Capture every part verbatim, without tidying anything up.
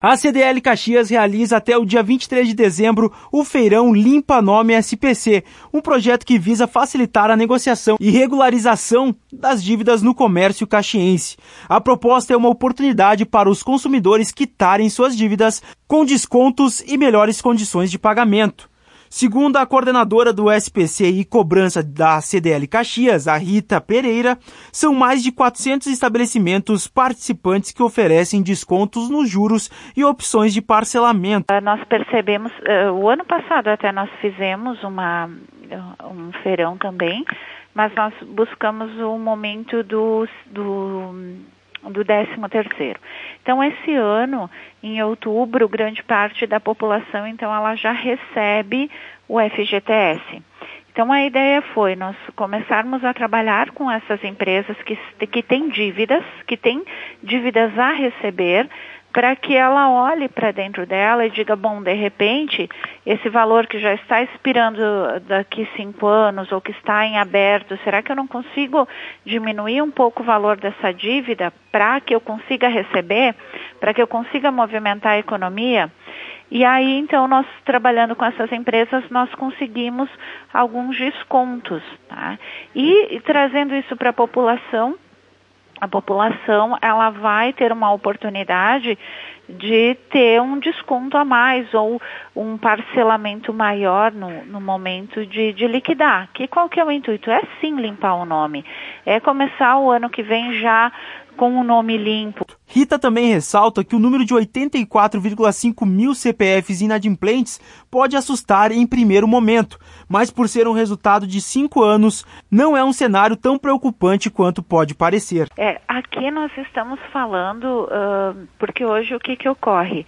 A C D L Caxias realiza até o dia vinte e três de dezembro o feirão Limpa Nome S P C, um projeto que visa facilitar a negociação e regularização das dívidas no comércio caxiense. A proposta é uma oportunidade para os consumidores quitarem suas dívidas com descontos e melhores condições de pagamento. Segundo a coordenadora do S P C e cobrança da C D L Caxias, a Rita Pereira, são mais de quatrocentos estabelecimentos participantes que oferecem descontos nos juros e opções de parcelamento. Nós percebemos, uh, o ano passado até nós fizemos uma, um feirão também, mas nós buscamos o momento do... do do décimo terceiro. Então, esse ano, em outubro, grande parte da população, então, ela já recebe o F G T S. Então, a ideia foi nós começarmos a trabalhar com essas empresas que, que têm dívidas, que têm dívidas a receber, para que ela olhe para dentro dela e diga, bom, de repente, esse valor que já está expirando daqui cinco anos ou que está em aberto, será que eu não consigo diminuir um pouco o valor dessa dívida para que eu consiga receber, para que eu consiga movimentar a economia? E aí, então, nós trabalhando com essas empresas, nós conseguimos alguns descontos, tá? E, e trazendo isso para a população, a população ela vai ter uma oportunidade de ter um desconto a mais ou um parcelamento maior no, no momento de, de liquidar. Que qual que é o intuito? É sim limpar o nome. É começar o ano que vem já com o nome limpo. Rita também ressalta que o número de oitenta e quatro vírgula cinco mil C P Fs inadimplentes pode assustar em primeiro momento, mas por ser um resultado de cinco anos, não é um cenário tão preocupante quanto pode parecer. É, aqui nós estamos falando, uh, porque hoje o que, que ocorre?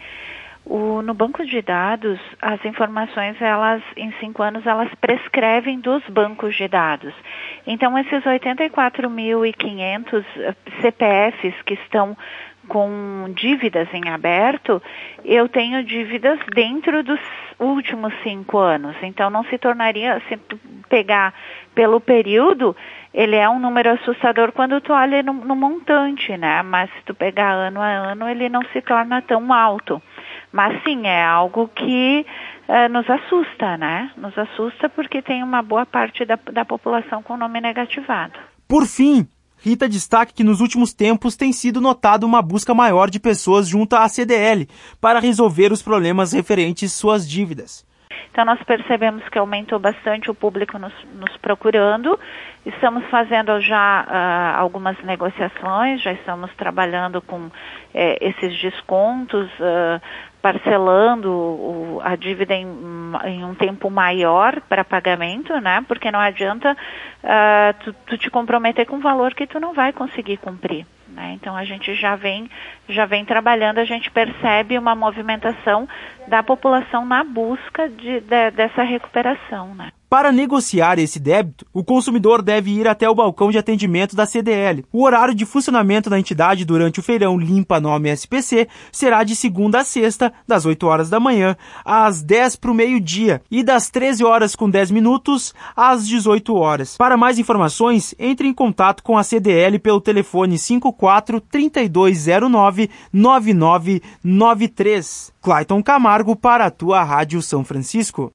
O, no banco de dados, as informações, elas, em cinco anos, elas prescrevem dos bancos de dados. Então, esses oitenta e quatro mil e quinhentos C P Fs que estão com dívidas em aberto, eu tenho dívidas dentro dos últimos cinco anos. Então, não se tornaria, se tu pegar pelo período, ele é um número assustador quando tu olha no, no montante, né? Mas se tu pegar ano a ano, ele não se torna tão alto. Mas sim, é algo que uh, nos assusta, né? Nos assusta porque tem uma boa parte da, da população com o nome negativado. Por fim, Rita destaca que nos últimos tempos tem sido notada uma busca maior de pessoas junto à C D L para resolver os problemas referentes às suas dívidas. Então, nós percebemos que aumentou bastante o público nos, nos procurando. Estamos fazendo já uh, algumas negociações, já estamos trabalhando com eh, esses descontos, uh, parcelando o, a dívida em, em um tempo maior para pagamento, né? Porque não adianta uh, tu, tu te comprometer com um valor que tu não vai conseguir cumprir. Né? Então, a gente já vem, já vem trabalhando, a gente percebe uma movimentação da população na busca de, de, dessa recuperação. Né? Para negociar esse débito, o consumidor deve ir até o balcão de atendimento da C D L. O horário de funcionamento da entidade durante o feirão Limpa Nome S P C será de segunda a sexta, das oito horas da manhã às dez para o meio-dia e das treze horas com dez minutos às dezoito horas. Para mais informações, entre em contato com a C D L pelo telefone cinco quatro, três dois zero nove, nove nove nove três. Clayton Camargo para a tua Rádio São Francisco.